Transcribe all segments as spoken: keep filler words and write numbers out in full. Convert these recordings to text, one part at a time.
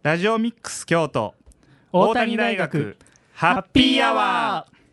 ラジオミックス京都大谷大学ハッピーアワー。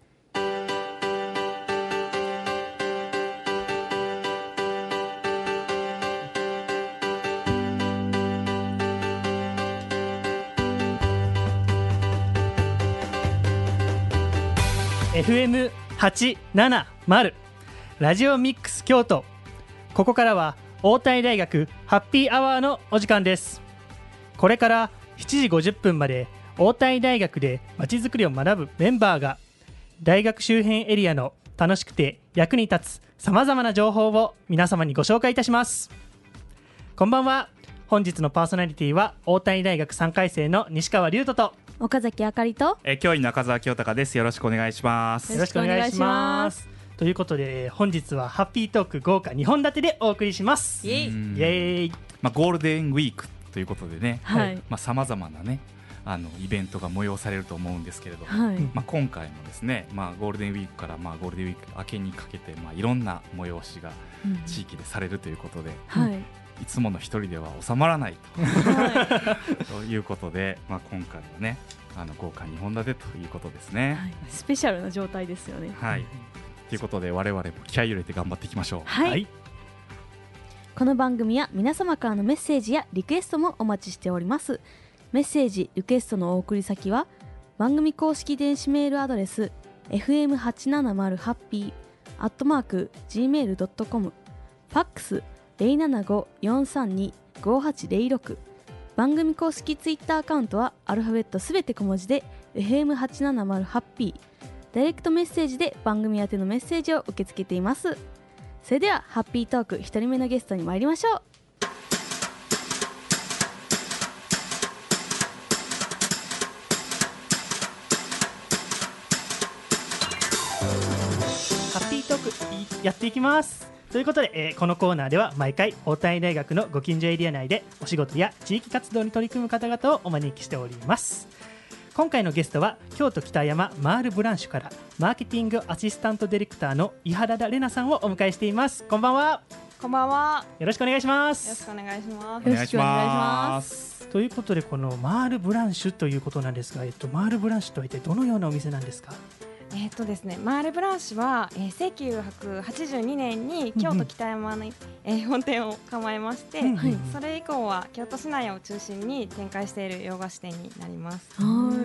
エフエムはちななまる ラジオミックス京都。ここからは大谷大学ハッピーアワーのお時間です。これからしちじごじゅっぷんまで大谷大学でまちづくりを学ぶメンバーが大学周辺エリアの楽しくて役に立つさまざまな情報を皆様にご紹介いたします。こんばんは。本日のパーソナリティは大谷大学さんかい生の西川龍斗と岡崎あかりとえ教員中澤清隆です。よろしくお願いします。 よろしくお願いします。ということで本日はハッピートーク豪華にほん立てでお送りします。イエーイイエーイ、 まあ、ゴールデンウィークということでね、 はいさまざ、まなねあのイベントが催されると思うんですけれども、 はいまあ、今回もですね、まあ、ゴールデンウィークからまあゴールデンウィーク明けにかけて、まあ、いろんな催しが地域でされるということで、 うんはい、 いつもの一人では収まらないと、はい、ということで、まあ、今回はねあの豪華にほん立てということですね、 はい、スペシャルな状態ですよね。 はい、ということで我々も気合い入れて頑張っていきましょう。 はい、はい、この番組は皆様からのメッセージやリクエストもお待ちしております。メッセージリクエストのお送り先は番組公式電子メールアドレス エフエムはちななまるハッピー アットマーク ジーメールドットコム、 ファックス ゼロななごよんさんにごはちゼロろく、番組公式ツイッターアカウントはアルファベットすべて小文字で エフエムはちななまるハッピー、ダイレクトメッセージで番組宛てのメッセージを受け付けています。それではハッピートークひとりめのゲストに参りましょう。 ハッピートークやっていきます。ということで、えー、このコーナーでは毎回大谷大学のご近所エリア内でお仕事や地域活動に取り組む方々をお招きしております。今回のゲストは京都北山マールブランシュからマーケティングアシスタントディレクターの伊原田玲奈さんをお迎えしています。こんばんは。 こんばんは。 よろしくお願いしまよろす。 しくお願いします。 お願いします。 ということでこのマールブランシュということなんですが、えっと、マールブランシュとは一体どのようなお店なんですか？ えーっとですね、マールブランシュは、えー、せんきゅうひゃくはちじゅうにねんに京都北山に、えー、本店を構えまして、 うんうん、 それ以降は京都市内を中心に展開している洋菓子店になります。 はい、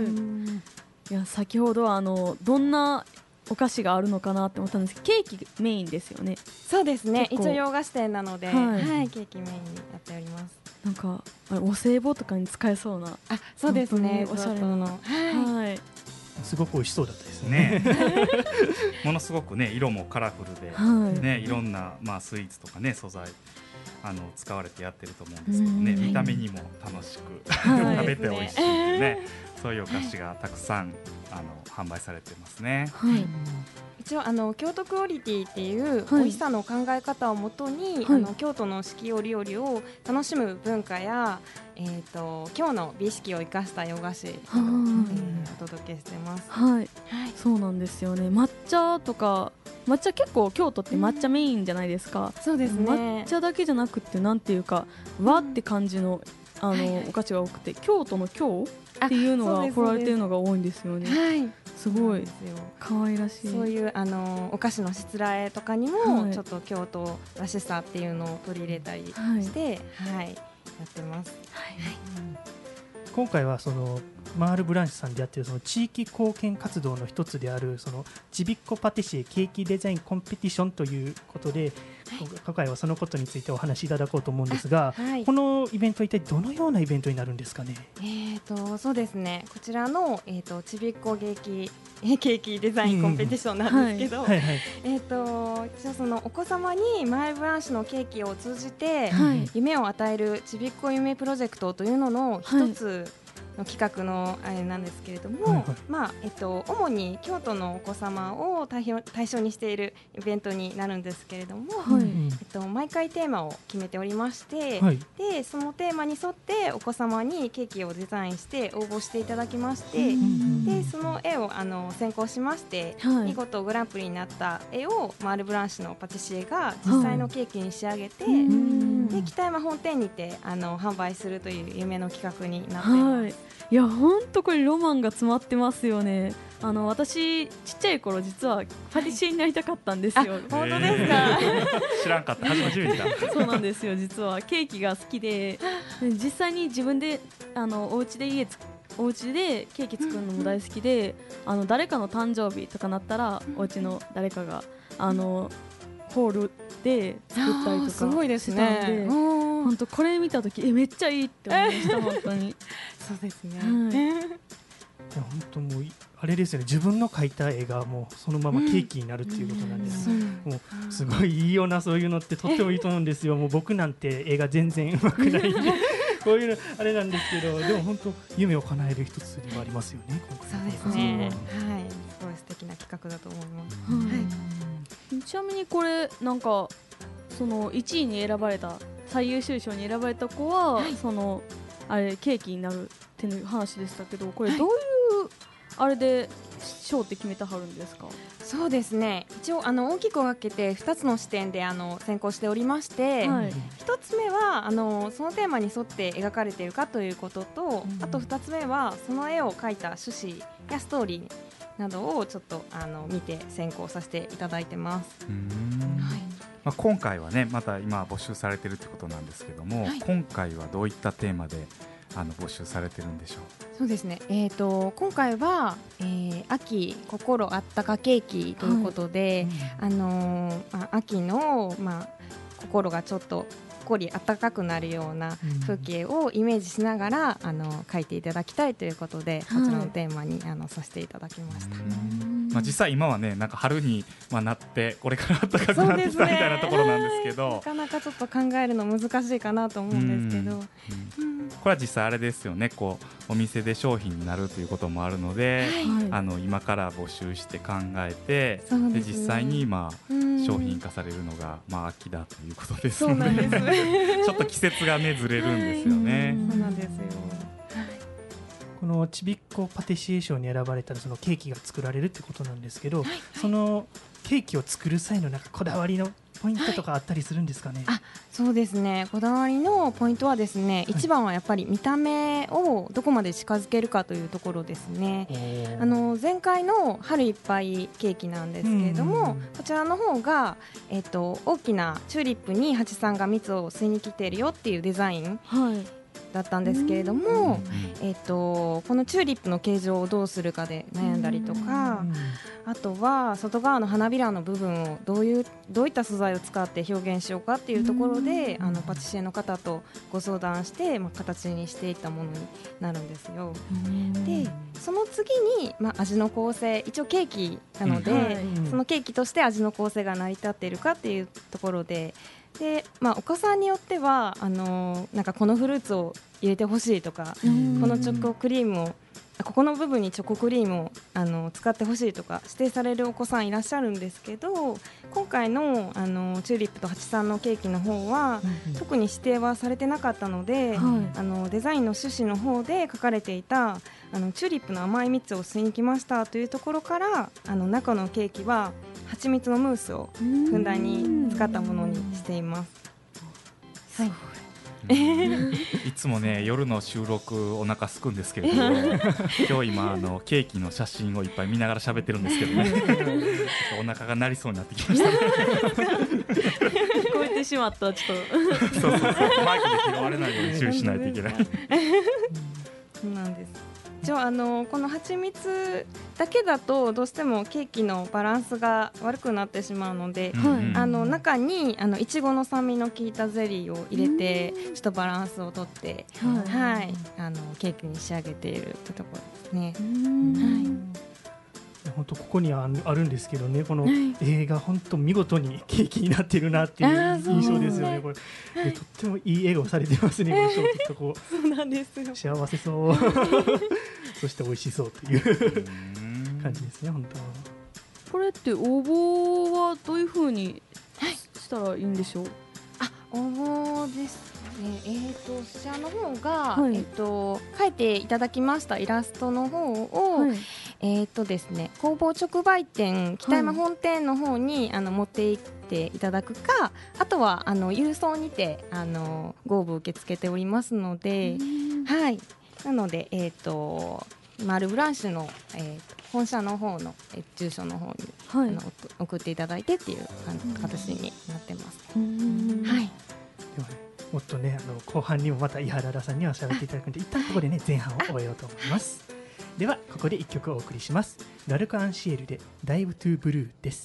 いや先ほどあのどんなお菓子があるのかなって思ったんですけど、ケーキメインですよね。 そうですね、 結構一応洋菓子店なので、 はいはい、ケーキメインにやっております。 なんかあれお歳暮とかに使えそうな。 あ、そうですね、 おしゃれなの、 はい、 はい、 すごく美味しそうだったですね。 ねものすごくね色もカラフルで、 はいね、いろんな、まあ、スイーツとかね素材あの使われてやってると思うんですけどね、見た目にも楽しく、 はい、 食べて美味しいっていうね、そういうお菓子がたくさんあの販売されてますね。 はい、 一応あの京都クオリティっていうはい美味しさの考え方をもとに、 はい、 あの京都の四季折々を楽しむ文化や、えー、と今日の美意識を生かした洋菓子を、えー、お届けしてます。 はい、 はい、 そうなんですよね。抹茶とか抹茶結構京都って抹茶メインじゃないですか。 そうですね、 抹茶だけじゃなくてなんていうか和って感じの、あの、はいはい、お菓子が多くて京都の京っていうのが彫られてるのが多いんですよね。 はい、 すごい可愛らしい。 そういうあのお菓子のしつらえとかにも、はい、ちょっと京都らしさっていうのを取り入れたりして、はいはい、やってます。はいはい、 今回はそのマールブランシュさんでやっているその地域貢献活動の一つであるそのちびっこパティシエケーキデザインコンペティションということで、はい、今回はそのことについてお話しいただこうと思うんですが、はい、このイベントは一体どのようなイベントになるんですかね？ えーとそうですね、こちらの、えーとちびっこケーキケーキデザインコンペティションなんですけど、えーと一応そのお子様にマールブランシュのケーキを通じて、はい、夢を与えるちびっこ夢プロジェクトというのの一つ、はい、 の企画のあれなんですけれども、 はいはい、 まあえっと、主に京都のお子様を対象、対象にしているイベントになるんですけれども、 はい、 えっと、毎回テーマを決めておりまして、 はい、 でそのテーマに沿ってお子様にケーキをデザインして応募していただきまして、でその絵をあの選考しまして、はい、見事グランプリになった絵をマールブランシュのパティシエが実際のケーキに仕上げて、はい、で北山本店にてあの販売するという夢の企画になっています。 はい、いや本当これロマンが詰まってますよね。あの私ちっちゃい頃実はパティシエになりたかったんですよ。 本当ですか？ 知らんかった。初めてだ。 そうなんですよ。実はケーキが好きで、実際に自分であのお家で家つお家でケーキ作るのも大好きで、あの誰かの誕生日とかなったらお家の誰かがあのホールで作ったりとかすごいですしたので、 ね。 本当これ見た時えめっちゃいいって思いました本当に。 そうですね。 はい、 本当もうあれですよね、自分の描いた絵がもうそのままケーキになるっていうことなんです、うん、もうすごいいいよな、そういうのってとってもいいと思うんですよ。もう僕なんて絵が全然うまくないんでこういうのあれなんですけど、でも本当夢を叶える一つでもありますよね。 そうですね、はい、すごい素敵な企画だと思います、うん、はい、 ちなみにこれなんかそのいちいに選ばれた最優秀賞に選ばれた子は、はい、そのあれケーキになるっていう話でしたけど、これどういう、はい、あれで賞って決めてはるんですか？ そうですね、一応あの大きく分けてふたつの視点であの選考しておりまして、はい、ひとつめはあのそのテーマに沿って描かれているかということと、うん、あとふたつめはその絵を描いた趣旨やストーリーなどをちょっとあの見て選考させていただいてます。うーん、はい、 まあ、今回はねまた今募集されているということなんですけども、はい、今回はどういったテーマであの募集されてるんでしょう？ そうですね、えー、と今回は、えー、秋心あったかケーキということで、はい、あのーまあ、秋の、まあ、心がちょっとほっこり暖かくなるような風景をイメージしながら、うん、あの描いていただきたいということで、はい、こちらのテーマにあのさせていただきました。 まあ、実際今はねなんか春に、まあ、なってこれから暖かくなってきたみたいなところなんですけど、 なかなかちょっと考えるの難しいかなと思うんですけど、うんうん、これは実際あれですよね、こうお店で商品になるということもあるので、はい、あの今から募集して考えて、で、ね、で実際に、まあ、商品化されるのが、まあ、秋だということですので、そうなんですちょっと季節がねずれるんですよね、はい、 そうなんですよ。 このちびっこパティシエ賞に選ばれたらそのケーキが作られるってことなんですけど、はい、そのケーキを作る際のなんかこだわりのポイントとかあったりするんですかね？ はい、あ、そうですね、こだわりのポイントはですね、はい、一番はやっぱり見た目をどこまで近づけるかというところですね。あの前回の春いっぱいケーキなんですけれども、こちらの方が、えっと、大きなチューリップに蜂さんが蜜を吸いに来ているよっていうデザイン、はい、だったんですけれども、えー、とこのチューリップの形状をどうするかで悩んだりとか、あとは外側の花びらの部分をどういうどういった素材を使って表現しようかっていうところで、あのパティシエの方とご相談して、まあ、形にしていったものになるんですよ。でその次に、まあ、味の構成、一応ケーキなので、うん、はい、そのケーキとして味の構成が成り立っているかっていうところで、でまあ、お子さんによってはあのー、なんかこのフルーツを入れてほしいとか、このチョコクリームをここの部分にチョコクリームをあの使ってほしいとか指定されるお子さんいらっしゃるんですけど、今回 の, あのチューリップとハチさんのケーキの方は、うんうん、特に指定はされてなかったので、はい、あのデザインの趣旨の方で書かれていたあのチューリップの甘い蜜を吸いに来ましたというところから、あの中のケーキは蜂蜜のムースをふんだんに使ったものにしています。はい、 いつもね夜の収録お腹すくんですけれども今日今あのケーキの写真をいっぱい見ながら喋ってるんですけどねお腹が鳴りそうになってきましたね聞こえてしまったちょっとそうそうそう、マイクで拾われないように注意しないといけないそうなんです。一応あのこの蜂蜜だけだとどうしてもケーキのバランスが悪くなってしまうので、はい、あの中にあのいちごの酸味の効いたゼリーを入れてちょっとバランスをとって、はいはい、あのケーキに仕上げているというところですね。はい、 本当ここにはあるんですけどね、この映画本当見事にケーキになっているなっていう印象ですよね。これでとってもいい笑顔されてますね、このショートこう。 そうなんですよ。 幸せそうそして美味しそうという感じですね。本当はこれって応募はどういう風にしたらいいんでしょう。 あ、応募ですね。えーと、そちらの方が、 はい、 えーと、描いていただきましたイラストの方を、はい、えーとですね、工房直売店北山本店の方に、はい、あの持って行っていただくか、あとはあの郵送にてあのご応募受け付けておりますので、はい、なので、えーと、マールブランシュの、えーと、本社の方の、えー、住所の方に、はい、あの送っていただいてっていう形になってます。はい。 もっとね、あの後半にもまた伊原田さんには喋っていただくので、一旦ここでね前半を終えようと思います。ではここでいっきょくお送りします。ラルク・アンシエルでダイブ・トゥ・ブルーです。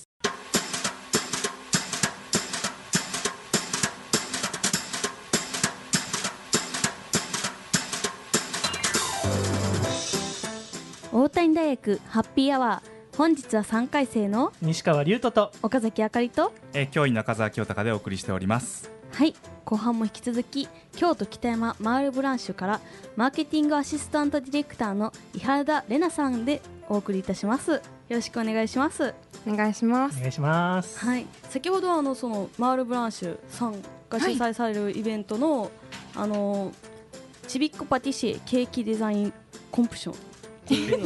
大谷大学ハッピーアワー、本日はさんかい生の西川龍斗と岡崎あかりと、 えー、教員中澤清隆でお送りしております。 はい、後半も引き続き京都北山マールブランシュからマーケティングアシスタントディレクターの伊原田玲奈さんでお送りいたします。よろしくお願いします。 お願いします。 お願いします。 はい、先ほどあのそのマールブランシュさんが主催されるイベントの、はい、あのちびっこパティシエケーキデザインコンプションっていうの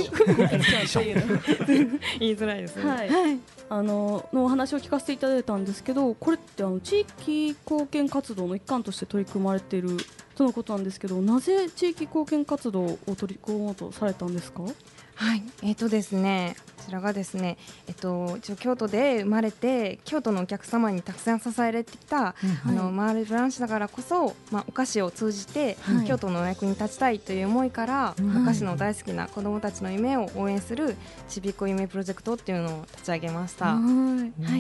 言いづらいですね。 はいはい、あののお話を聞かせていただいたんですけど、これってあの地域貢献活動の一環として取り組まれているとのことなんですけど、なぜ地域貢献活動を取り組もうとされたんですか。 はい、えーとですね、こちらがですね、えっと、一応京都で生まれて京都のお客様にたくさん支えられてきた、うん、あのマールブランシュだからこそ、まあ、お菓子を通じて、はい、京都のお役に立ちたいという思いから、はい、お菓子の大好きな子どもたちの夢を応援するちびっこ夢プロジェクトっていうのを立ち上げました。はい、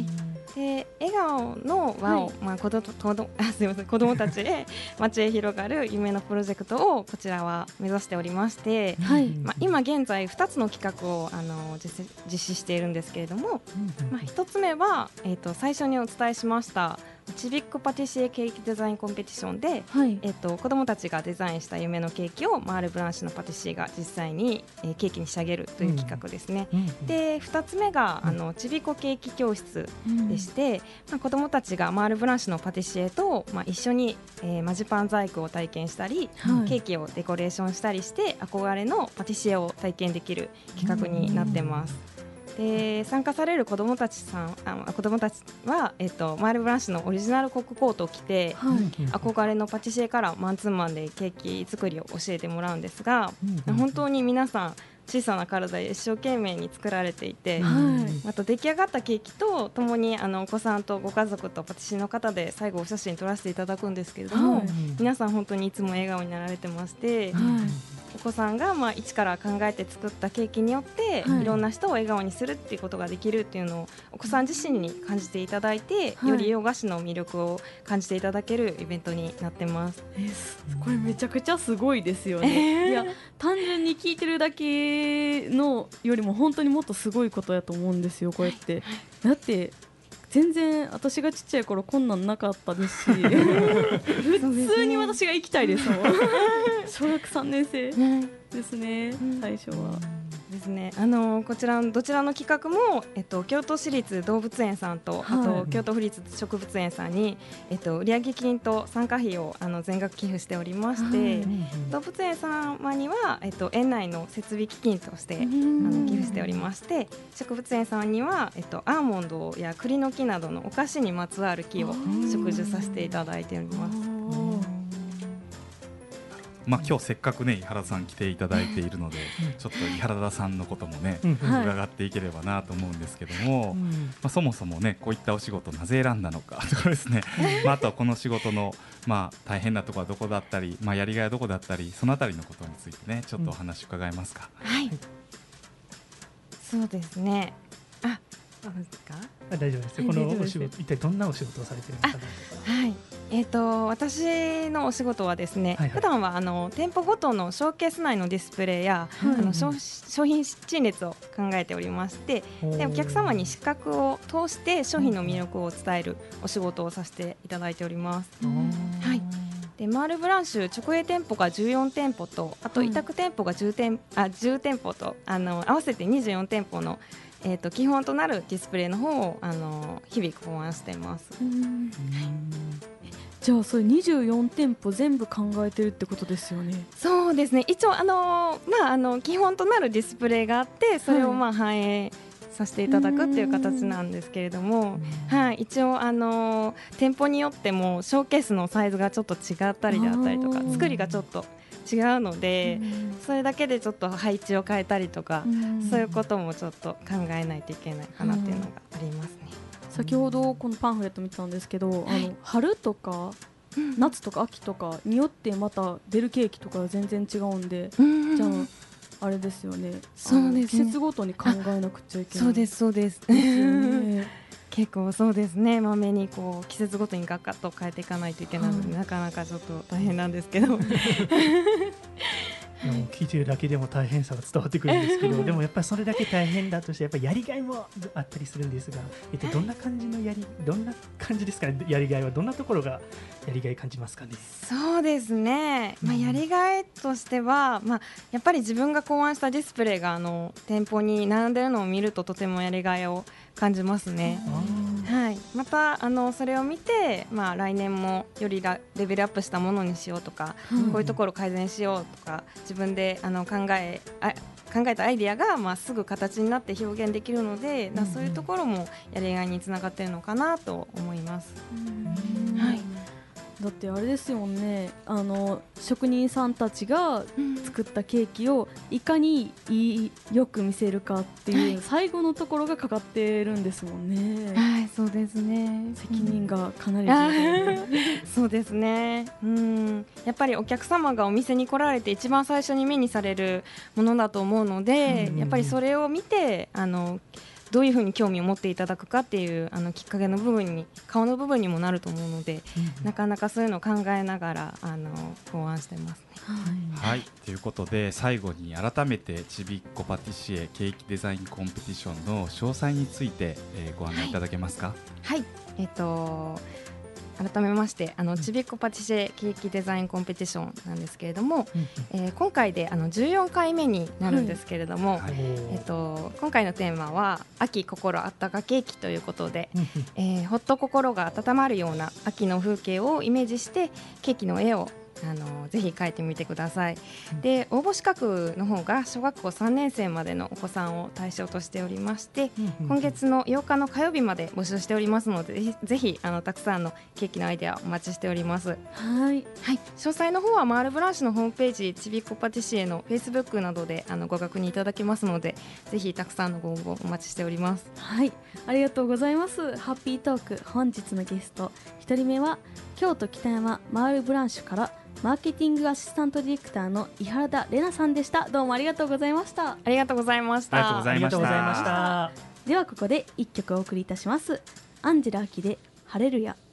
で笑顔の輪を、はい、まあ、子ど子どあすいません子どもたちへ街へ広がる夢のプロジェクトをこちらは目指しておりまして、はい、まあ、今現在ふたつの企画をあの 実, 実施しているんですけれども、まあ、ひとつめは、えー、と最初にお伝えしましたちびっこパティシエケーキデザインコンペティションで、はい、えー、と子どもたちがデザインした夢のケーキをマールブランシュのパティシエが実際に、えー、ケーキに仕上げるという企画ですね。うん、でふたつめがあのちびっこケーキ教室でして、うん、まあ、子どもたちがマールブランシュのパティシエと、まあ、一緒に、えー、マジパン細工を体験したり、はい、ケーキをデコレーションしたりして憧れのパティシエを体験できる企画になってます。で参加される子どもたちさんあ子どもたちは、えっと、マールブランシュのオリジナルコックコートを着て、はい、憧れのパティシエからマンツーマンでケーキ作りを教えてもらうんですが、うん、本当に皆さん小さな体で一生懸命に作られていて、はい、また出来上がったケーキとともにあのお子さんとご家族とパティシエの方で最後お写真撮らせていただくんですけれども、はい、皆さん本当にいつも笑顔になられてまして、はい、お子さんがまあ一から考えて作ったケーキによって、はい、いろんな人を笑顔にするっていうことができるっていうのをお子さん自身に感じていただいて、はい、より洋菓子の魅力を感じていただけるイベントになってます。 えー、これめちゃくちゃすごいですよね。えー、いや単純に聞いてるだけのよりも本当にもっとすごいことやと思うんですよ、こうやって。はい、だって全然私がちっちゃい頃こんなんなかったですし普通に私が行きたいですもん小学さんねん生ですね、うん、最初はですね、あのこちらどちらの企画も、えっと、京都市立動物園さんと、はい、あと京都府立植物園さんに、えっと、売上金と参加費をあの全額寄付しておりまして、はい、動物園様には、えっと、園内の設備基金としてあの寄付しておりまして、植物園さんには、えっと、アーモンドや栗の木などのお菓子にまつわる木を植樹させていただいております。 まあ、今日せっかくね井原さん来ていただいているので、ちょっと井原田さんのこともね、伺っていければなと思うんですけども、まあ、そもそもねこういったお仕事なぜ選んだのかとかですねまあ、あとはこの仕事の、まあ、大変なところはどこだったり、まあ、やりがいはどこだったり、そのあたりのことについてねちょっとお話伺えますか。 はい、そうですね。あ、そうですか。 大丈夫ですよ。このお仕事一体どんなお仕事をされているのかなとか。 はい、 えー、と私のお仕事はですね、はいはい、普段はあの店舗ごとのショーケース内のディスプレイや、はい、あの 商, 商品陳列を考えておりまして、でお客様に視覚を通して商品の魅力を伝えるお仕事をさせていただいております。はい、でマールブランシュ直営店舗がじゅうよん店舗と、あと委託店舗がじゅう店、あじゅう店舗と、あの合わせてにじゅうよん店舗のえー、と基本となるディスプレイの方をあの日々考案しています。うん、 じゃあそれにじゅうよん店舗全部考えてるってことですよね。 そうですね、一応あの、まあ、あの基本となるディスプレイがあって、それをまあ反映させていただくっていう形なんですけれども、はい、一応あの店舗によってもショーケースのサイズがちょっと違ったりであったりとか、作りがちょっと違うので、それだけでちょっと配置を変えたりとか、そういうこともちょっと考えないといけないかなっていうのがありますね。 先ほどこのパンフレット見てたんですけど、あの春とか夏とか秋とかによってまた出るケーキとか全然違うんで、じゃああれですよね、 そうですね、 季節ごとに考えなくちゃいけない。 そうですそうですね結構そうですね、まめにこう季節ごとにガッガッと変えていかないといけないので、はい、なかなかちょっと大変なんですけど聞いてるだけでも大変さが伝わってくるんですけどでもやっぱりそれだけ大変だとしてやっぱりやりがいもあったりするんですが、えっと、どんな感じのやりどんな感じですかね。やりがいはどんなところがやりがい感じますかね。 そうですね、まあ、やりがいとしては、まあ、やっぱり自分が考案したディスプレイがあの店舗に並んでいるのを見るととてもやりがいを感じますね。はい、またあのそれを見て、まあ、来年もよりラレベルアップしたものにしようとか、うん、こういうところを改善しようとか自分であの考えあ考えたアイデアが、まあ、すぐ形になって表現できるので、うん、そういうところもやりがいにつながっているのかなと思います。うん、はい、 だってあれですよね、あの職人さんたちが作ったケーキをいかにいいよく見せるかっていう最後のところがかかってるんですもんね。 はい、そうですね、 責任がかなり重要でそうですね、うん、やっぱりお客様がお店に来られて一番最初に目にされるものだと思うので、やっぱりそれを見てあのどういうふうに興味を持っていただくかっていうあのきっかけの部分に顔の部分にもなると思うので、うん、なかなかそういうのを考えながらあの考案してますね。 はい、はい、ということで最後に改めてちびっこパティシエケーキデザインコンペティションの詳細について、えー、ご案内いただけますか。 はい、はい、えっと改めましてあのちびっこパティシエケーキデザインコンペティションなんですけれども、うん、えー、今回であのじゅうよんかいめになるんですけれども、はい、えー、と今回のテーマは秋心あったかケーキということで、えー、ほっと心が温まるような秋の風景をイメージしてケーキの絵をあのぜひ書いてみてください。で応募資格の方が小学校さんねん生までのお子さんを対象としておりまして、今月のようかの火曜日まで募集しておりますので、ぜひあのたくさんのケーキのアイデアをお待ちしております。はい、はい、詳細の方はマールブランシュのホームページちびっこパティシエのフェイスブックなどであのご確認いただけますので、ぜひたくさんのご応募お待ちしております。 はい、ありがとうございます。ハッピートーク本日のゲストひとりめは京都北山マールブランシュからマーケティングアシスタントディレクターの伊原田玲奈さんでした。どうもありがとうございました。 ありがとうございました。 ありがとうございました。 ではここで一曲お送りいたします。アンジェラ・アキで晴れるや。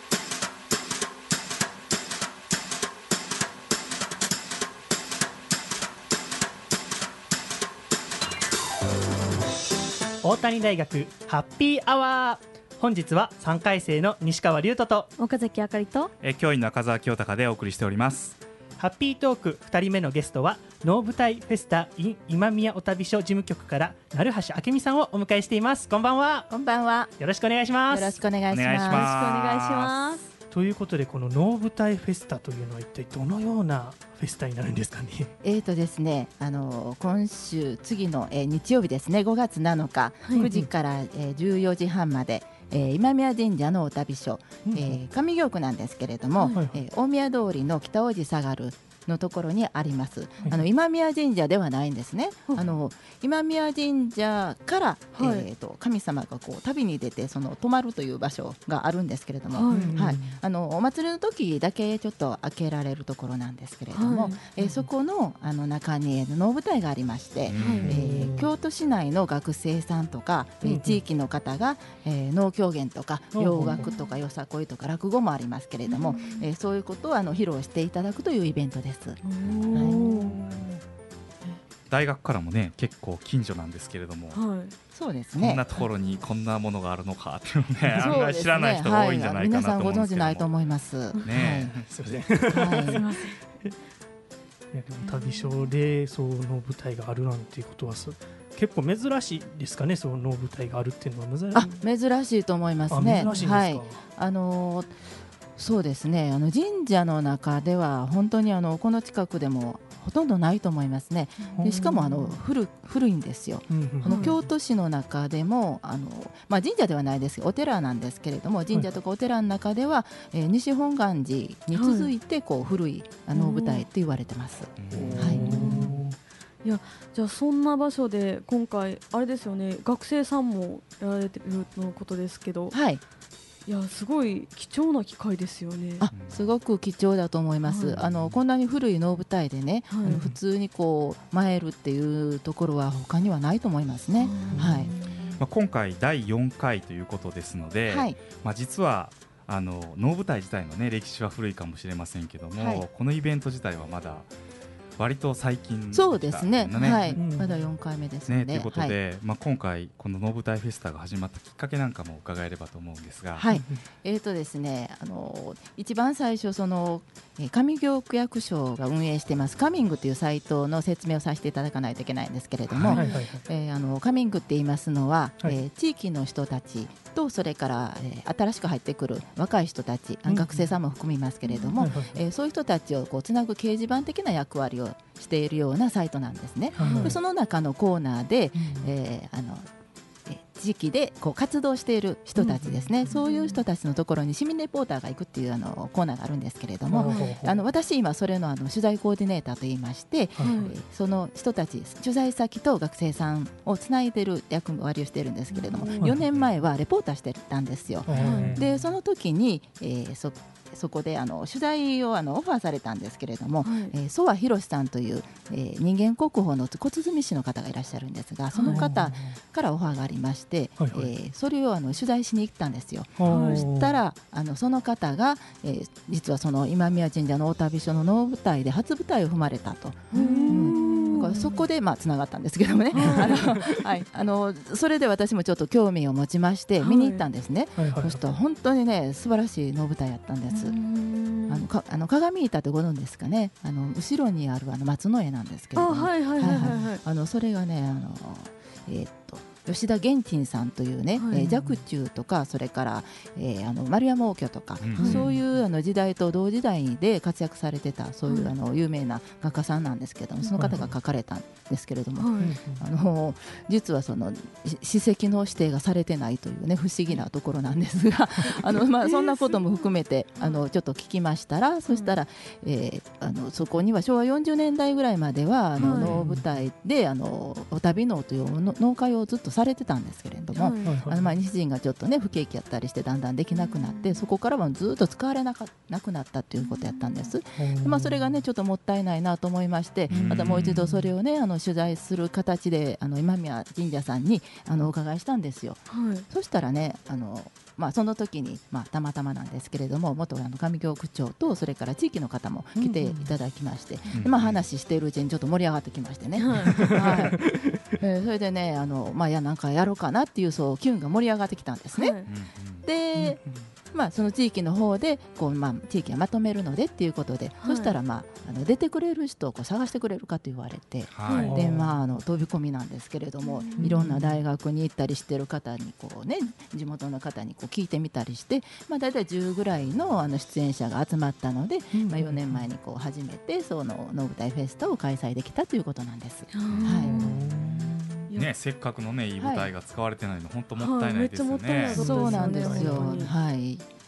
大谷大学ハッピーアワー。本日はさんかい生の西川龍斗と岡崎あかりとえ教員の赤澤清隆でお送りしております。 ハッピートークふたりめのゲストは能舞台フェスタ in 今宮お旅所事務局から成橋明美さんをお迎えしています。こんばんは。 こんばんは。 よろしくお願いします。 よろしくお願いします。 お願いします。 よろしくお願いします。 ということでこの能舞台フェスタというのは一体どのようなフェスタになるんですかね。 えーとですね、あの今週次の、えー、日曜日ですね、ごがつなのか、はい、くじから、えー、じゅうよじはんまで、えー、今宮神社のお旅所、うん、えー、上京区なんですけれども、はいはい、えー、大宮通りの北大路下がるのところにあります。あの今宮神社ではないんですね。あの今宮神社から、はい、えー、と神様がこう旅に出てその泊まるという場所があるんですけれども、はいはい、あのお祭りの時だけちょっと開けられるところなんですけれども、はい、えー、そこの、あの中に能舞台がありまして、はい、えー、京都市内の学生さんとか、えー、地域の方が、えー、能狂言とか洋楽とかよさこいとか落語もありますけれども、えー、そういうことをあの披露していただくというイベントです。はい、 大学からもね結構近所なんですけれども、はい、 そうですね、 こんなところにこんなものがあるのかっていうのね、案外知らない人が多いんじゃないかなと思うんですけども、 皆さんご存知ないと思いますね。 すいません、はい、すいません。いやでも旅所でその舞台があるなんていうことは結構珍しいですかね。その舞台があるっていうのは珍しい、 あ、珍しいと思いますね。 珍しいんですか。はい、 あのーそうですね、あの神社の中では本当にあのこの近くでもほとんどないと思いますね。でしかもあの 古, 古いんですよ、うんうん、あの京都市の中でもあの、まあ、神社ではないですけどお寺なんですけれども、神社とかお寺の中では、はい、えー、西本願寺に続いてこう古いあの舞台って言われてます、はい、 いやじゃあそんな場所で今回あれですよね、学生さんもやられてるのことですけど、 はい、 いやすごい貴重な機会ですよね。 あ、すごく貴重だと思います、はい、あのこんなに古い能舞台でね、はい、あの普通にこう舞えるっていうところは他にはないと思いますね、はい、 まあ、今回だいよんかいということですので、はい、まあ、実はあの能舞台自体の、ね、歴史は古いかもしれませんけども、はい、このイベント自体はまだ割と最近、 そうですね、はい、まだよんかいめですね。 ということで、はい、まあ、今回この能舞台フェスタが始まったきっかけなんかも伺えればと思うんですが、 はい、えーとですね、あの一番最初その上京区役所が運営していますカミングというサイトの説明をさせていただかないといけないんですけれども、はい、えー、あのカミングって言いますのは、はい、えー、地域の人たちとそれから、えー、新しく入ってくる若い人たち、うん、学生さんも含みますけれども、うん、えー、そういう人たちをこうつなぐ掲示板的な役割をしているようなサイトなんですね、はい、でその中のコーナーで、うん、えー、あの地域でこう活動している人たちですね、うん、そういう人たちのところに市民レポーターが行くっていうあのコーナーがあるんですけれども、うん、あの私今それ の, あの取材コーディネーターといいまして、うん、えー、その人たち取材先と学生さんをつないでいる役割をしているんですけれども、うん、よねんまえはレポーターしてたんですよ、うん、でその時に、えー、そそこであの取材をあのオファーされたんですけれども、はい、えー、曽我博さんという、えー、人間国宝の小鼓師の方がいらっしゃるんですが、その方からオファーがありまして、はい、えー、それをあの取材しに行ったんですよ。そしたらあのその方が、えー、実はその今宮神社の大旅所の能舞台で初舞台を踏まれたと。うん、そこでまあつながったんですけどもね、あの、はい、あのそれで私もちょっと興味を持ちまして見に行ったんですね、はいはいはいはい、そしたら本当にね素晴らしい能舞台やったんです。あのかあの鏡板ってご存知ですかね、あの後ろにあるあの松の絵なんですけれども、あのそれがねあの、えー、っと吉田源珍さんというね、はい、えー、若冲とかそれから、えー、あの丸山応挙とか、うん、そういうあの時代と同時代で活躍されてたそういう、はい、あの有名な画家さんなんですけども、その方が描かれたんですけれども、はい、あの実はその史跡の指定がされてないというね不思議なところなんですがあの、まあ、そんなことも含めてあのちょっと聞きましたら、そしたら、えー、あのそこにはしょうわよんじゅうねんだいぐらいまではあの、はい、能舞台であのお旅能という能会をずっとされてたんですけれども、はい、あのまあ西陣がちょっとね不景気やったりしてだんだんできなくなって、そこからはずっと使われなかなくなったということやったんです。で、まあ、それがねちょっともったいないなと思いまして、またもう一度それをねあの取材する形であの今宮神社さんにあのお伺いしたんですよ、はい、そしたらねあのまあ、その時に、まあ、たまたまなんですけれども元あの上京区長とそれから地域の方も来ていただきまして、うんうん、でまあ、話しているうちにちょっと盛り上がってきましてね、はいはい、えー、それでねあの、まあ、いやなんかやろうかなっていうそう機運が盛り上がってきたんですね、はい、で、うんうん、まあ、その地域の方でこう、まあ、地域がまとめるのでっていうことで、はい、そしたら、まあ、あの出てくれる人をこう探してくれるかと言われて、はい、でまあ、あの飛び込みなんですけれども、いろんな大学に行ったりしてる方にこう、ね、地元の方にこう聞いてみたりして、まあ、だいたいじゅうぐらい の, あの出演者が集まったので、うん、まあ、よねんまえにこう初めてその能舞台フェスタを開催できたということなんです。はいね、せっかくの、ね、いい舞台が使われてないの、はい、本当もったいないですよね、はい、 そうなんですよ、はい、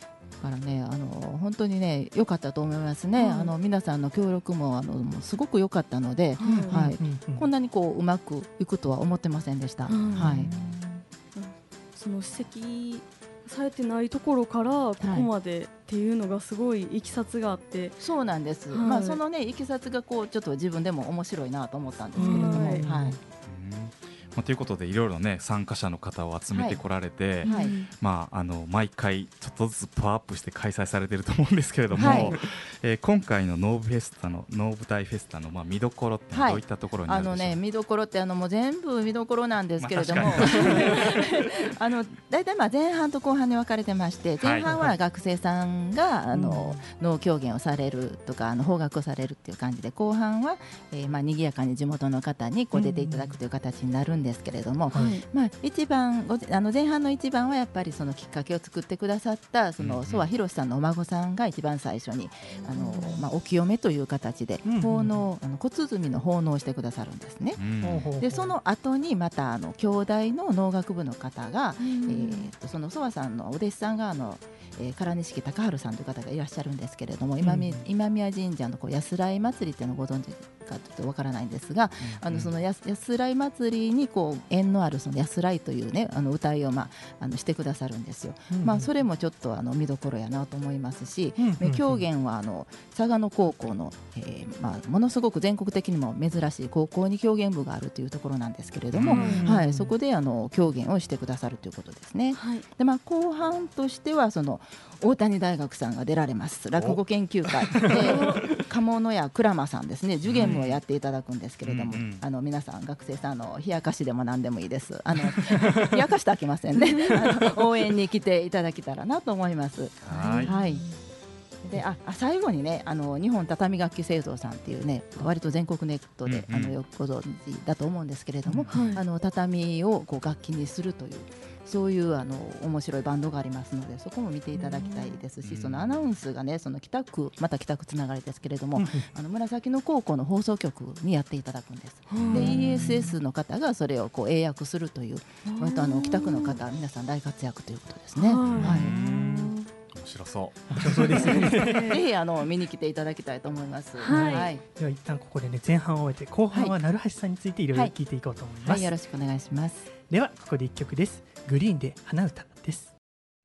からね、あの本当にね良かったと思いますね、うん、あの皆さんの協力もあのもうすごく良かったので、うん、はい、うんうん、こんなにこううまくいくとは思ってませんでした、うん、はい、 その指摘されてないところからここまでっていうのがすごいいきさつがあって、はい、 そうなんです、はい、まあ、そのねいきさつがこうちょっと自分でも面白いなと思ったんですけれども、はい、はい、 まあ、ということでいろいろね参加者の方を集めてこられて、はい、まあ、あの毎回ちょっとずつパワーアップして開催されていると思うんですけれども、はい、えー、今回のノーブフェスタのノー舞台フェスタのまあ見どころってどういったところになるでしょうか。 はい、あのね、見どころってあのもう全部見どころなんですけれども、まあ、あのだいたいまあ前半と後半に分かれてまして、前半は学生さんがあの能狂言をされるとかあの邦楽をされるっていう感じで、後半は、えー、まあ賑やかに地元の方にこう出ていただくという形になるんですけれども、はい、まあ、一番あの前半の一番はやっぱりそのきっかけを作ってくださったその曽我博さんのお孫さんが一番最初にあの、まあ、お清めという形で奉納、あの小鼓の奉納をしてくださるんですね。でその後にまたあの兄弟の能楽部の方が、えー、とその曽我さんのお弟子さんがあのえー、唐錦隆治さんという方がいらっしゃるんですけれども、今、うん、今宮神社のこう安らい祭りっていうのをご存知かちょっとわからないんですが、うん、あのその安らい祭りにこう縁のあるその安らいというねあの歌いを、まあ、あのしてくださるんですよ、うん、まあ、それもちょっとあの見どころやなと思いますし、うん、狂言はあの佐賀野高校の、えーまあ、ものすごく全国的にも珍しい高校に狂言部があるというところなんですけれども、うん、はい、そこであの狂言をしてくださるということですね、はい、でまあ、後半としてはその大谷大学さんが出られます落語研究会で鴨の屋鞍馬さんですね、受験もやっていただくんですけれども、うんうん、あの皆さん学生さんの冷やかしでも何でもいいです、あの冷やかしてあきませんねあの応援に来ていただけたらなと思います。はい、はい、であ最後にねあの日本畳楽器製造さんっていうね割と全国ネットで、うんうん、あのよくご存知だと思うんですけれども、はい、あの畳をこう楽器にするというそういうあの面白いバンドがありますので、そこも見ていただきたいですし、そのアナウンスがねその北区また北区つながりですけれどもあの紫野高校の放送局にやっていただくんです。で イーエスエス の方がそれをこう英訳するという割とあの北区の方皆さん大活躍ということですね。はい、 面白そう。 面白そうですね。ぜひあの見に来ていただきたいと思います。 はい。はい、では一旦ここでね前半を終えて後半は鳴橋さんについていろいろ聞いていこうと思います。 はいはい、よろしくお願いします。 ではここで一曲です。グリーンで花歌です。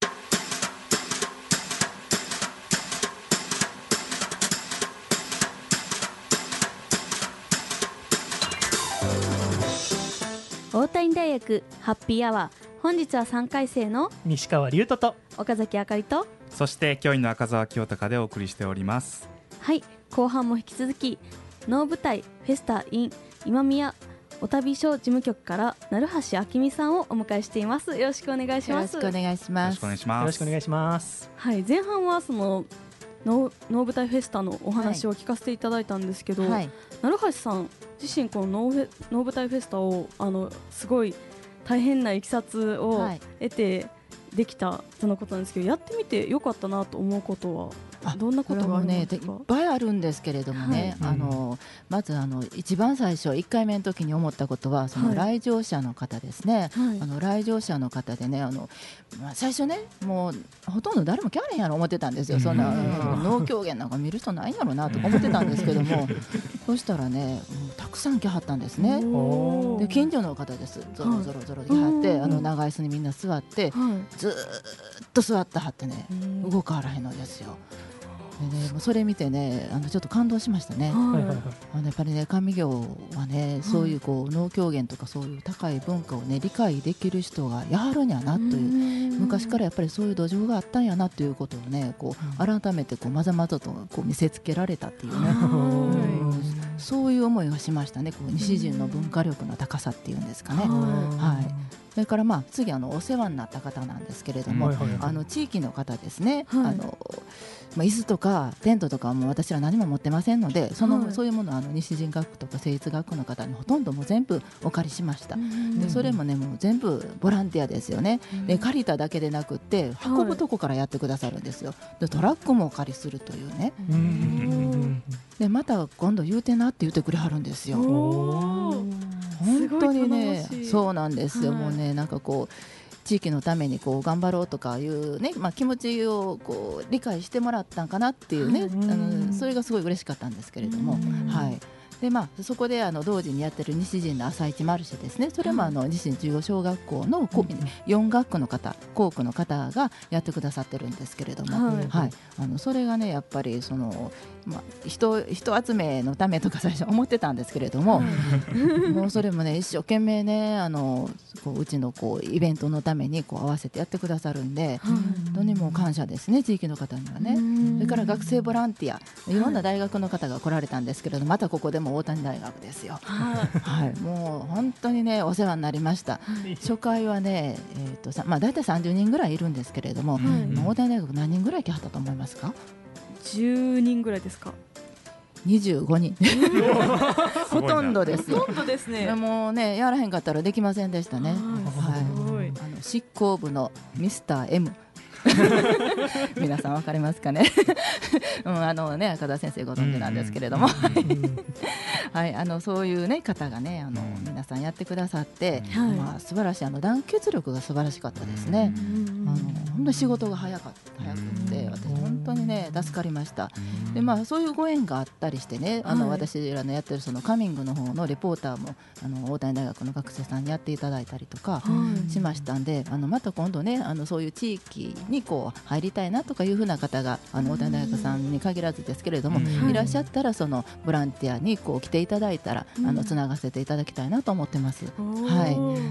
大谷大学ハッピーアワー、本日はさんかい生の西川龍斗と岡崎あかりとそして教員の赤澤清隆でお送りしております。 はい、後半も引き続き能舞台フェスタ in 今宮お旅所事務局から鳴橋明美さんをお迎えしています。よろしくお願いします。 よろしくお願いします。 よろしくお願いします。 よろしくお願いします。 はい、前半はその能舞台フェスタのお話を聞かせていただいたんですけど、はい、鳴橋さん自身この能舞台フェスタをあのすごい大変ないきさつを得てできたとのことなんですけど、やってみてよかったなと思うことはどんなことがありますか？ ね、いっぱいあるんですけれどもね、はい、あのまずあの一番最初いっかいめの時に思ったことはその来場者の方ですね、はい、あの来場者の方でねあの、まあ、最初ねもうほとんど誰も来られへんやろ思ってたんですよ。そんな能狂言なんか見る人ないんやろなとか思ってたんですけどもそしたらねもうたくさん来はったんですね。で近所の方ですゾロゾロゾロ来はって、はい、あの長椅子にみんな座って、はい、ずーっと座ってはってね動かはらへんのですよ。でね、もうそれ見てねあのちょっと感動しましたね。はい、あのやっぱりね上行はねそういうこう能狂言とかそういう高い文化をね理解できる人がやはるんやなという昔からやっぱりそういう土壌があったんやなということをねこう改めてこうまざまざとこう見せつけられたっていうね、うん、そういう思いがしましたね。こう西陣の文化力の高さっていうんですかね。はい、それからまあ次あのお世話になった方なんですけれども、あの地域の方ですね、はい、あのまあ、椅子とかテントとかはもう私ら何も持ってませんのでその、はい、そういうものはあの西陣学区とか成立学区の方にほとんどもう全部お借りしました。でそれもねもう全部ボランティアですよね。で借りただけでなくって運ぶとこからやってくださるんですよ。でトラックもお借りするというね。でまた今度言うてなって言ってくれはるんですよ。本当にねそうなんですよ、はい、もうねなんかこう地域のためにこう頑張ろうとかいう、ねまあ、気持ちをこう理解してもらったんかなっていうね、あのそれがすごい嬉しかったんですけれども、はいでまあ、そこであの同時にやってる西陣の朝市マルシェですね、それもあの西陣中央小学校のこよん学区の方、校区の方がやってくださってるんですけれども、はいはい、あのそれがねやっぱりその、まあ、人, 人集めのためとか最初思ってたんですけれども、もうそれもね一生懸命ねあのこううちのこうイベントのためにこう合わせてやってくださるんで、本当にもう感謝ですね、地域の方にはね。それから学生ボランティア、いろんな大学の方が来られたんですけれども、またここでも大谷大学ですよ、はい、もう本当にねお世話になりました。初回はね、えーとさまあ、大体さんじゅうにんぐらいいるんですけれども、はいまあ、大谷大学何人ぐらい来はったと思いますか？ じゅうにんぐらいですか？ にじゅうごにんほとんどですよ。 ほとんどですね。 もうねやらへんかったらできませんでしたね。はい、あの執行部のミスター エム皆さんわかりますかね、うん、あのね赤田先生ご存知なんですけれども、はい、あのそういうね方がねあの皆さんやってくださって、はいまあ、素晴らしいあの団結力が素晴らしかったですね。あの本当に仕事が早かった早くて私本当にね助かりました。で、まあ、そういうご縁があったりしてねあの、はい、私らのやってるそのカミングの方のレポーターもあの大谷大学の学生さんにやっていただいたりとかしましたんで、あのまた今度ねあのそういう地域にこう入りたいなとかいうふうな方があの大谷大学さんに限らずですけれども、いらっしゃったらそのボランティアにこう来ていただいたらあのつながせていただきたいなと思ってます。はい、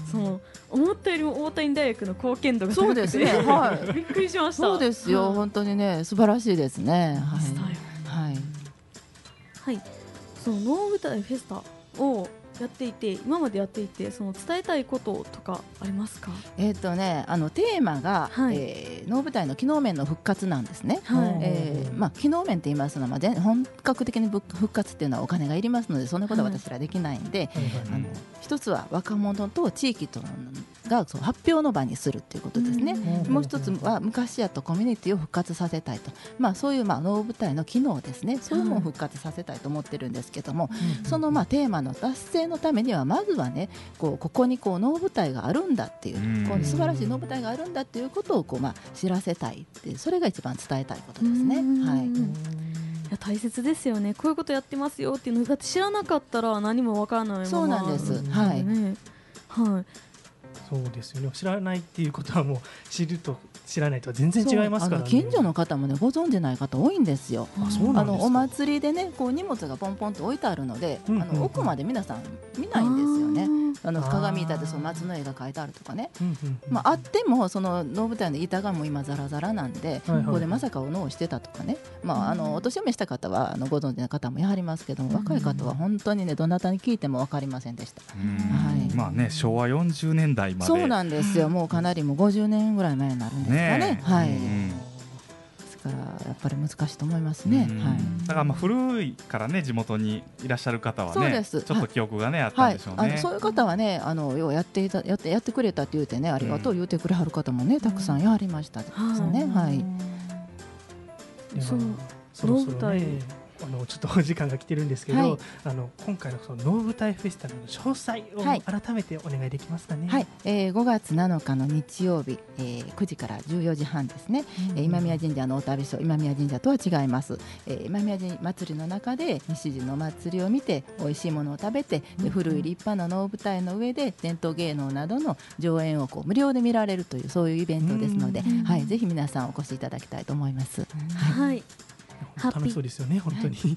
その思ったよりも大谷大学の貢献度が高くてそうですね、はい、 びっくりしました。 そうですよ、はい、本当にね素晴らしいですね。はい、 はいはい、その能舞台フェスタをやっていて今までやっていてその伝えたいこととかありますか？ えーとね、あのテーマが、はいえー、能舞台の機能面の復活なんですね。はいえーまあ、機能面って言いますのは、まあ、本格的に復活っていうのはお金がいりますのでそんなことは私らできないんで、はい、あの一つは若者と地域とがそう発表の場にするということですね。うん、もう一つは昔やとコミュニティを復活させたいと、まあ、そういう、まあ、能舞台の機能ですね、そういうのを復活させたいと思ってるんですけども、はい、その、まあ、テーマの達成のためにはまずはねこうここにこう能舞台があるんだっていう、うん、こう素晴らしい能舞台があるんだっていうことをこう、まあ、知らせたいっていう、それが一番伝えたいことですね。はい、いや大切ですよね。こういうことやってますよっていうのだって知らなかったら何もわからないまま。 そうなんです、はい、ねはい、そうですよね。知らないっていうことはもう知ると知らないとは全然違いますからね。 近所の方もねご存じない方多いんですよ。 あ、そうなんですか。 あのお祭りでねこう荷物がポンポンと置いてあるので、うんうんうん、あの奥まで皆さん見ないんですよね。あの鏡板でその松の絵が描いてあるとかね、うんうんうん、まあ、あってもその能舞台の板がもう今ザラザラなんで、はいはい、ここでまさかお能をしてたとかね、まあ、あのお年を召した方はあのご存知の方もやはりますけども、若い方は本当にねどなたに聞いても分かりませんでした。 はい、まあね昭和よんじゅうねんだいまでそうなんですよ。もうかなりもうごじゅうねんぐらい前になるんですかね。ね、はい、ですからやっぱり難しいと思いますね。はい、 だからまあ古いからね地元にいらっしゃる方はねそうですちょっと記憶がね、はい、あったんでしょうね。 はい、あのそういう方はねあの要はやっていたやってやってくれたって言うてねありがとう言うてくれはる方もねたくさんやはりましたですね。うん、はい。 そのそろそろねあのちょっとお時間が来てるんですけど、はい、あの今回のその能舞台フェスタの詳細を改めてお願いできますかね。 はい、えー、ごがつなのかの日曜日、えー、くじからじゅうよじはんですね、うん、今宮神社のお旅所今宮神社とは違います、えー、今宮神祭りの中で西陣のお祭りを見て美味しいものを食べて、うん、で古い立派な能舞台の上で伝統芸能などの上演をこう無料で見られるというそういうイベントですので、うん、はい、ぜひ皆さんお越しいただきたいと思います。 はい、はい、 楽しそうですよね本当に、はい、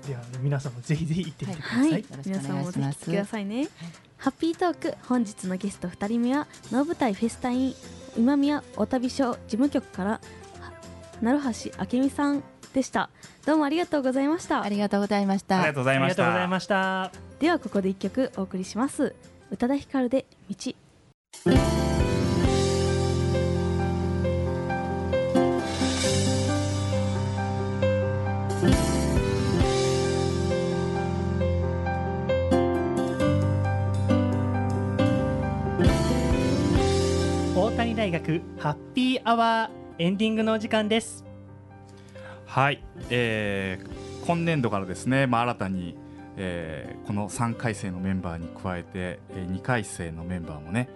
では皆さんもぜひぜひ行ってみてください。はい、 皆さんもぜひ来てくださいね。はい、ハッピートーク本日のゲストふたりめは能舞台フェスタイン今宮お旅所事務局から鳴橋明美さんでした。どうもありがとうございました。 ありがとうございました。 ありがとうございました。 ありがとうございました。 ではここでいっきょくお送りします。宇多田ヒカルで道。 大谷大学ハッピーアワーエンディングのお時間です。 はい、えー、今年度からですね、まあ、新たに、えー、このさんかい生のメンバーに加えて、えー、にかい生のメンバーもね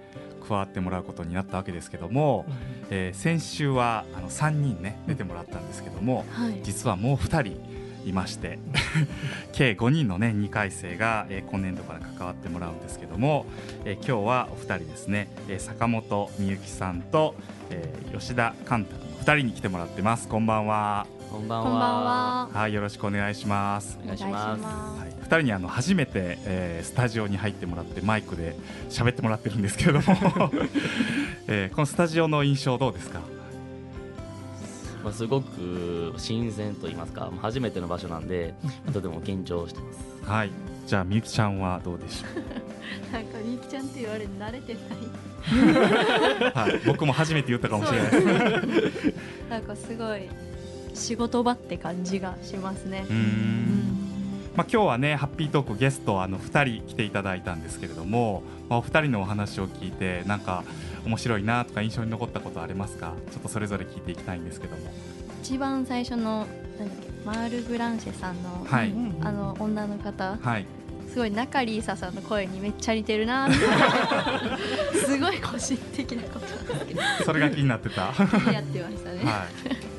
加わってもらうことになったわけですけども、うんえー、先週はあのさんにんね出てもらったんですけども、はい、実はもうふたりいまして計ごにんのねにかい生が、えー、今年度から関わってもらうんですけども、えー、今日はおふたりですね、えー、坂本美幸さんと、えー、吉田寛太君のふたりに来てもらってます。こんばんは。 こんばんは。 はい、よろしくお願いします。 お願いします。 はい、ふたりにあの初めて、えー、スタジオに入ってもらってマイクで喋ってもらってるんですけれども、えー、このスタジオの印象どうですか？ まあ、すごく新鮮と言いますか、初めての場所なんでとても緊張してます。 はい、じゃあみゆきちゃんはどうでしょう？なんかみゆきちゃんって言われて慣れてないはい、僕も初めて言ったかもしれないですなんかすごい仕事場って感じがしますね。うーん、 まあ、今日はねハッピートークゲストあのふたり来ていただいたんですけれども、まあ、おふたりのお話を聞いてなんか面白いなとか印象に残ったことありますか？ちょっとそれぞれ聞いていきたいんですけども。 一番最初のなんだっけマール・ブランシェさんの、はい、あの女の方、はい、すごい中里依紗さんの声にめっちゃ似てるなってすごい個人的なことなんですけどそれが気になってた気になってましたね、 はい、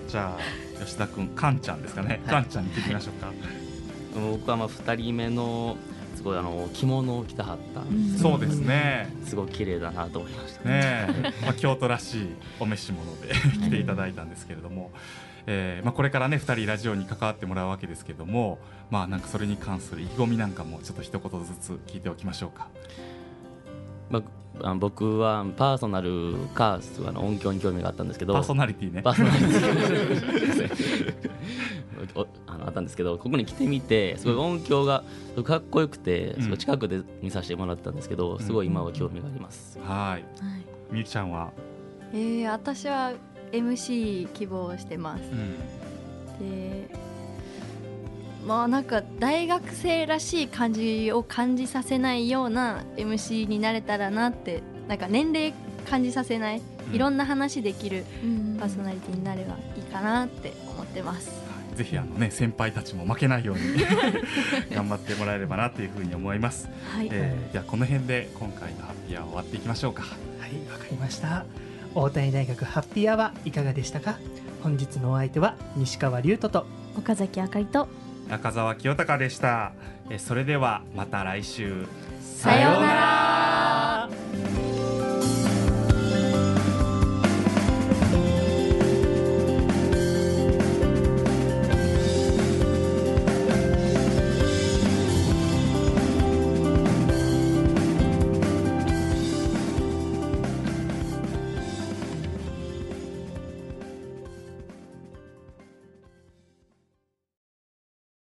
じゃあ吉田君カンちゃんですかね、はい、カンちゃんに聞いてみましょうか。 僕はまあふたりめのすごいあの着物を着たはったんです、 そうですね、 すごい綺麗だなと思いましたねまあ、京都らしいお召し物で来ていただいたんですけれども、えーまあ、これからねふたりラジオに関わってもらうわけですけども、まあ、なんかそれに関する意気込みなんかもちょっと一言ずつ聞いておきましょうか。 まあ、僕はパーソナルかあの音響に興味があったんですけど、 パーソナリティねパーソナリティあのあったんですけど、ここに来てみてすごい音響がかっこよくて、うん、すごい近くで見させてもらったんですけど、すごい今は興味があります、 うん、はい、みゆきちゃんは？ えー、私は エムシー 希望してます、うん、でまあなんか大学生らしい感じを感じさせないような エムシー になれたらなって、なんか年齢感じさせない、うん、いろんな話できるパーソナリティになればいいかなって思ってます。 ぜひあの、ね、先輩たちも負けないように頑張ってもらえればなというふうに思います、はいえー、ではこの辺で今回のハッピーアワー終わっていきましょうか。 はい、わかりました。大谷大学ハッピーアワーいかがでしたか？本日のお相手は西川龍斗と岡崎あかりと中澤清隆でした。えそれではまた来週、 さようなら。